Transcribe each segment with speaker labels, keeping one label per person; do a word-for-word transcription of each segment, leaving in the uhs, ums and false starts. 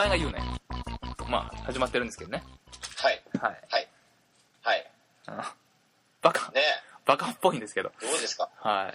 Speaker 1: 前が言うね。まあ始まってるんですけどね。
Speaker 2: はい
Speaker 1: はい
Speaker 2: はいはい。
Speaker 1: あバカ
Speaker 2: ね
Speaker 1: バカっぽいんですけど。
Speaker 2: どうですか。
Speaker 1: はい。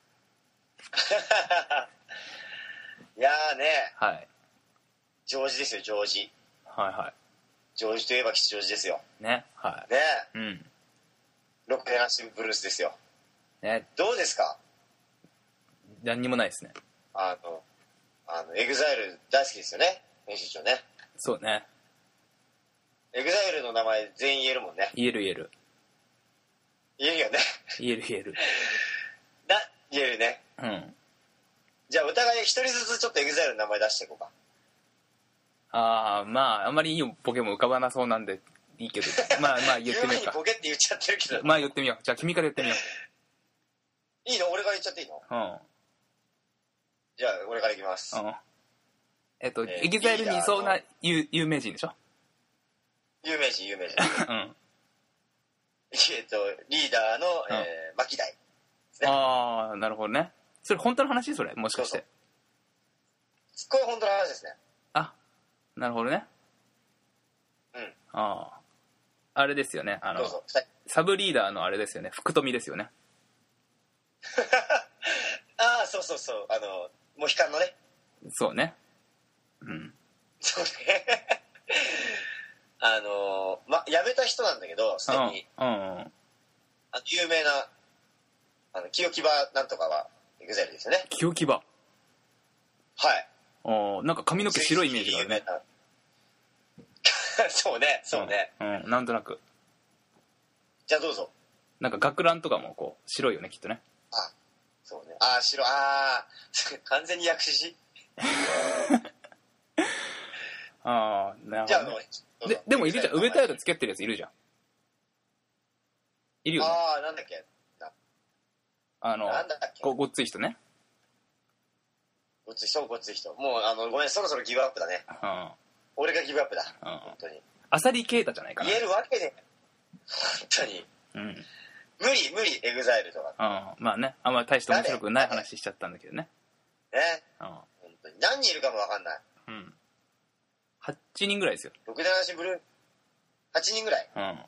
Speaker 2: いやーね。
Speaker 1: はい。
Speaker 2: ジョージですよジョージ。
Speaker 1: はいは
Speaker 2: ジョージといえば吉祥寺ですよ。
Speaker 1: い。ね。はい。
Speaker 2: ね
Speaker 1: うん。
Speaker 2: ロックなしブルースですよ。
Speaker 1: ね。
Speaker 2: どうですか。
Speaker 1: 何にもないですね。
Speaker 2: あのあのエグザイル大好きですよね編集長ね。
Speaker 1: そうね。
Speaker 2: エグザイルの名前全員言えるもんね。
Speaker 1: 言える言える。
Speaker 2: 言えるよね。
Speaker 1: 言える言える。
Speaker 2: な言えるね。
Speaker 1: うん。
Speaker 2: じゃあお互い一人ずつちょっとエグザイルの名前出していこうか。
Speaker 1: ああ、まああんまりいいボケも浮かばなそうなんでいいけど、まあまあ言ってみようか。
Speaker 2: 言う前にボケって言っちゃってるけど。
Speaker 1: まあ言ってみよう。じゃあ君から言ってみよ
Speaker 2: いいの俺から言っちゃっていいの。
Speaker 1: う。うん。
Speaker 2: じゃあ俺からいきます。
Speaker 1: うん。えっと、
Speaker 2: えー
Speaker 1: エグザイルにいそうな有有名人でしょ。
Speaker 2: 有名人有名人。
Speaker 1: うん。
Speaker 2: えっとリーダーの、
Speaker 1: うん
Speaker 2: えー、牧大、ね、
Speaker 1: ああ、なるほどね。それ本当の話？それもしかして。
Speaker 2: そうそうこれ本当の話ですね。
Speaker 1: あ、なるほどね。
Speaker 2: うん。
Speaker 1: ああ、あれですよね。あの
Speaker 2: どうぞ。
Speaker 1: サブリーダーのあれですよね。福富ですよね。
Speaker 2: ああそうそうそうあのモヒカンのね。
Speaker 1: そうね。うん。
Speaker 2: そうね。あのま辞めた人なんだけどすでに、
Speaker 1: うんうんうん、
Speaker 2: あの有名なあの清木場なんとかはエグザイルですよね。
Speaker 1: 清木場。
Speaker 2: はい。
Speaker 1: おなんか髪の毛白いイメージがあるね。
Speaker 2: そうねそうね、
Speaker 1: うん、うん、なんとなく。
Speaker 2: じゃあどうぞ。
Speaker 1: なんか学ランとかもこう白いよねきっとね。
Speaker 2: あそうねあ白あ完全に薬師
Speaker 1: ああなるほど、ね、
Speaker 2: じゃあもう
Speaker 1: ででもいるじゃん。上タイルつけてるやついるじゃん。いるよね。
Speaker 2: ああなんだっけな
Speaker 1: あの
Speaker 2: なんだっけ
Speaker 1: ごごっつい人ね。
Speaker 2: ごっつい人ごっつい人もうあのごめんそろそろギブアップだね。
Speaker 1: うん
Speaker 2: 俺がギブアップだ、
Speaker 1: うん、
Speaker 2: 本当に。
Speaker 1: 浅利啓太じゃないかな。
Speaker 2: 言えるわけね本当に、
Speaker 1: うん、
Speaker 2: 無理無理エグザイルとか、
Speaker 1: うん、まあねあんまり大して面白くない話しちゃったんだけどね。
Speaker 2: ね、
Speaker 1: うん、
Speaker 2: 本当に何人いるかも分かんない。
Speaker 1: うん、はちにんぐらいですよ。
Speaker 2: ろくじゅうななブルーはちにんぐらい、
Speaker 1: うん、
Speaker 2: あ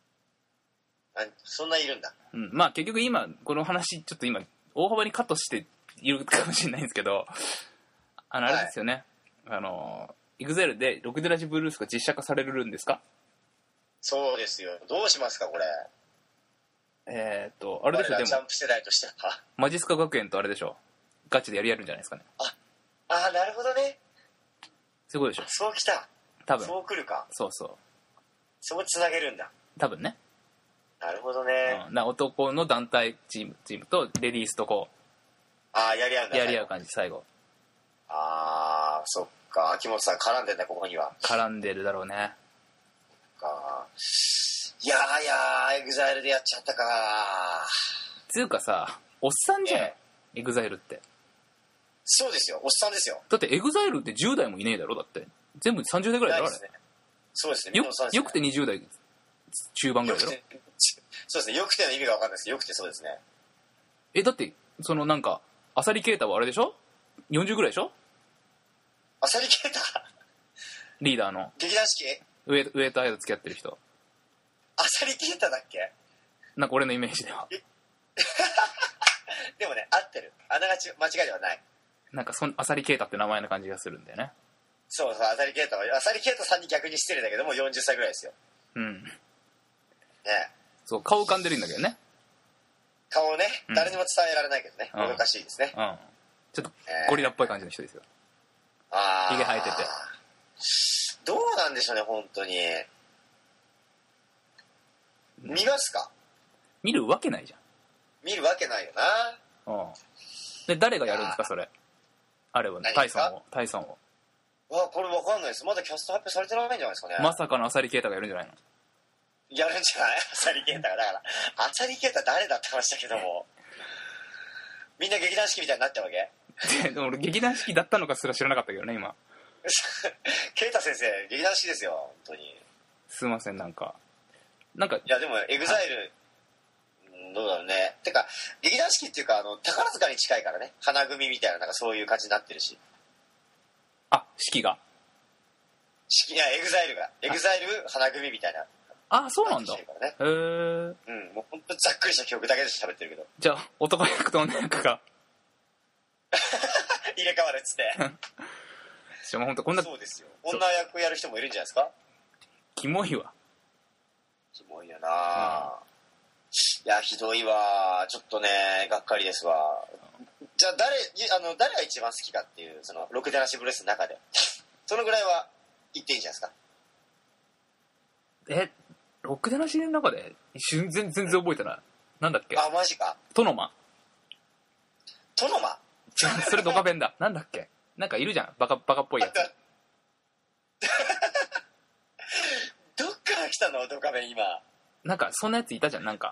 Speaker 2: そんないるんだ。
Speaker 1: うん、まあ結局今この話ちょっと今大幅にカットしているかもしれないんですけど、あのあれですよね、はい、あのエグザイルでロクデラジブルースが実写化されるんですか？
Speaker 2: そうですよ。どうしますかこれ。
Speaker 1: えー、っとあれでしょ。でも
Speaker 2: ジャンプ世代としては
Speaker 1: マジスカ学園とあれでしょ、ガチでやりやるんじゃないですかね。
Speaker 2: ああなるほどね。
Speaker 1: そういうことでしょ。
Speaker 2: そうきた
Speaker 1: 多分
Speaker 2: そう来るか。
Speaker 1: そうそう
Speaker 2: そうつなげるんだ
Speaker 1: 多分ね。
Speaker 2: なるほどね、
Speaker 1: うん、な男の団体チームチームとレディースとこ
Speaker 2: うああやり合うんだ。
Speaker 1: やり合う感じ。最後
Speaker 2: ああそっか秋元さん絡んでんだここには。
Speaker 1: 絡んでるだろうね。
Speaker 2: かいやーいやーエグザイルでやっちゃったか
Speaker 1: つうかさおっさんじゃん、
Speaker 2: え
Speaker 1: エグザイルって。
Speaker 2: そうですよおっさんですよ。
Speaker 1: だってエグザイルってじゅう代もいねえだろ。だって全部さんじゅう代ぐらいだろあれ、
Speaker 2: ね、そうですね
Speaker 1: よ
Speaker 2: ですね
Speaker 1: よくてにじゅう代中盤ぐらいだろ。
Speaker 2: そうですねよくての意味が分かんないですけどよくてそうですね。
Speaker 1: えだってそのなんか浅利啓太はあれでしょ、よんじゅうぐらいでしょ。
Speaker 2: 浅利啓太
Speaker 1: リーダーの
Speaker 2: 劇団四季
Speaker 1: 上上と間付き合ってる人。
Speaker 2: 浅利啓太だっけ。
Speaker 1: なんか俺のイメージでは
Speaker 2: でもね合ってるあながち間違いではない。
Speaker 1: なんかそん浅利啓太って名前の感じがするんだよね。
Speaker 2: そうそう浅利啓太は浅利啓太さんに逆に失礼だけどもよんじゅっさいぐらいですよ。
Speaker 1: うん
Speaker 2: ね
Speaker 1: そう顔浮かんでるんだけどね。
Speaker 2: 顔ね、
Speaker 1: うん、
Speaker 2: 誰にも伝えられないけどね、
Speaker 1: うん、
Speaker 2: もどかしいですね、
Speaker 1: うん、ちょっとゴリラっぽい感じの人ですよ。
Speaker 2: あ
Speaker 1: ひげ生えてて
Speaker 2: どうなんでしょうね本当に。見ますか。
Speaker 1: 見るわけないじ
Speaker 2: 見るわけないよな。
Speaker 1: ゃん。うんで誰がやるんですかそれ。あれはねタイソンをタイソンを
Speaker 2: わこれわかんないです。まだキャスト発表されてないんじゃないですかね。
Speaker 1: まさかの浅利啓太がやるんじゃないの。
Speaker 2: やるんじゃない浅利啓太が。だから浅利啓太誰だって話だけどもみんな劇団四季みたいになっちゃうわけ。
Speaker 1: でも俺劇団四季だったのかすら知らなかったけどね今
Speaker 2: 啓太先生劇団四季ですよ本当に。
Speaker 1: すいませんなんかなんかい
Speaker 2: やでもエグザイルどうだろうね。てか劇団四季っていうかあの宝塚に近いからね花組みたいななんかそういう感じになってるし。
Speaker 1: あ式が
Speaker 2: いや、エグザイルが。エグザイル花組みたいな。
Speaker 1: あ、そうなんだ。
Speaker 2: ね、へ
Speaker 1: え。
Speaker 2: うん、もうほんとざっくりした記憶だけで喋ってるけど。
Speaker 1: じゃあ、男役と女役が。
Speaker 2: 入れ替わるっつって。
Speaker 1: じゃあもうほんとこんな。
Speaker 2: そうですよ。女役やる人もいるんじゃないですか。
Speaker 1: キモいわ。
Speaker 2: キモいよな、うん、いや、ひどいわ。ちょっとね、がっかりですわ。じゃあ誰、あの、誰が一番好きかっていう、その、ろくでなしブレスの中で。そのぐらいは言っていいんじゃないですか。
Speaker 1: え、ろくでなしの中で全然全然覚えてない。なんだっけ。
Speaker 2: あ、マジか。
Speaker 1: トノマ。
Speaker 2: トノマ
Speaker 1: それドカベンだ。なんだっけ。なんかいるじゃん。バカ、バカっぽいやつ。
Speaker 2: どっから来たのドカベン今。
Speaker 1: なんか、そんなやついたじゃん、なんか。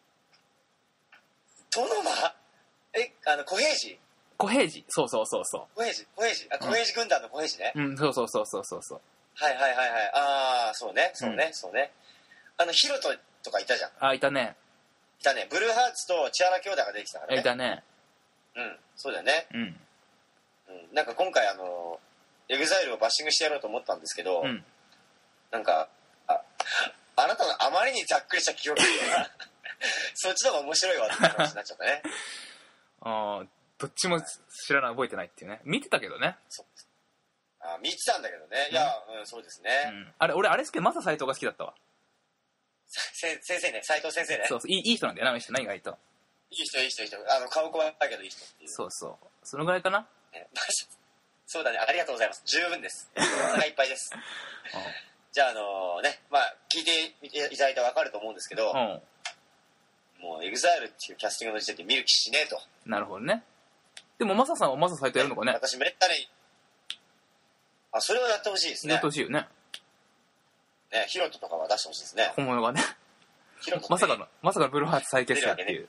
Speaker 2: トノマえ、あの、小平次
Speaker 1: 小平次。そうそうそうそう。
Speaker 2: 小平次、小平次。あ、小平次軍団の小平次ね。
Speaker 1: うん、うん、そうそうそうそうそうそう。
Speaker 2: はいはいはいはい。ああ、そうね、そうね、うん、そうね。あの、ヒロトとかいたじゃん。
Speaker 1: あ、いたね。
Speaker 2: いたね。ブルーハーツと千原兄弟が出てきたからね。
Speaker 1: いたね。
Speaker 2: うん、そうだよね。
Speaker 1: うん。
Speaker 2: うん、なんか今回あの、エグザイルをバッシングしてやろうと思ったんですけど、うん、なんか、あ、あなたのあまりにざっくりした記憶が、そっちの方が面白いわって話になっちゃったね。
Speaker 1: ああ、どっちも知らない、覚えてないっていうね。見てたけどね。
Speaker 2: そう。あ、見てたんだけどね。いや、うん、そうですね。うん、
Speaker 1: あれ、俺、あれ好きで、マサ斎藤が好きだったわ。
Speaker 2: 先生ね、斎藤先生ね。
Speaker 1: そうそう、いい、いい人なんだよな、あの人な、意外と。
Speaker 2: いい人、いい人、いい人。あの、顔怖いけどいい人っていう。
Speaker 1: そうそう。そのぐらいかな。
Speaker 2: ね、そうだね、ありがとうございます。十分です。お腹いっぱいです。じゃあ、あのー、ね、まあ、聞いていただいてわかると思うんですけど、うん、もう、エグザイルっていうキャスティングの時点で見る気しねえと。
Speaker 1: なるほどね。でも、マサさんはマサ斎藤やるのかね。
Speaker 2: 私、めったに、あ、それはやってほしいですね。
Speaker 1: やってほしいよね。
Speaker 2: ね、ヒロトとかは出してほしいですね。
Speaker 1: 本物がね。ヒロトまさかの、まさかのブルーハーツ再結成っていう。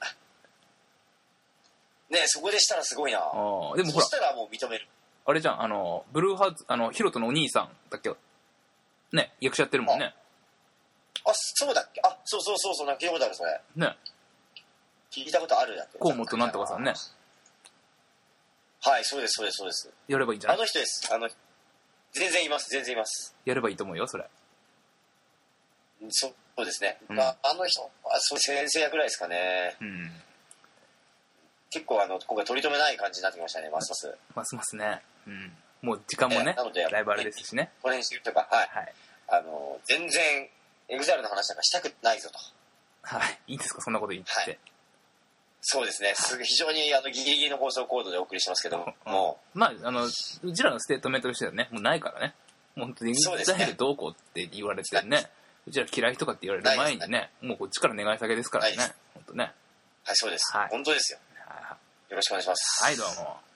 Speaker 2: ね、そこでしたらすごいな。あ
Speaker 1: でもほら、そ
Speaker 2: したらもう認める。
Speaker 1: あれじゃん、あの、ブルーハーツ、あの、ヒロトのお兄さんだっけね、役者やってるもんね。
Speaker 2: あ、そうだっけ。あ、そうそうそうそう、なんか聞いたことある、それ。
Speaker 1: ね。
Speaker 2: 聞いたことあるだって。
Speaker 1: 河本なんとかさんね。
Speaker 2: はい、そうです、そうです、そうです。
Speaker 1: やればいいんじゃない？
Speaker 2: あの人です。あの、全然います、全然います。
Speaker 1: やればいいと思うよ、それ。
Speaker 2: そうですね。うん、まあ、あの人は、そう、先生役ぐらいですかね。うん。結構、あの、今回取り留めない感じになってきましたね、ますます。
Speaker 1: ますますね。うん。もう時間もね、なのでライブあれですしね。
Speaker 2: この辺してるとか、はい。はい。あの、全然、エグザイルの話なんかしたくないぞと。
Speaker 1: はい。いいんですか、そんなこと言って。はい、
Speaker 2: そうですね。す非常にあのギリギリの放送コードでお送りしますけども。も
Speaker 1: うまあ、あの、うちらのステートメントとしてはね、もうないからね。もう本当にエグザイルどうこうって言われてね。うちら嫌いとかって言われる前にね、ねもうこっちから願い下げですからね。本当ね。
Speaker 2: はい、そうです。はい、本当ですよ。よろしくお願いします。
Speaker 1: はい、どうも。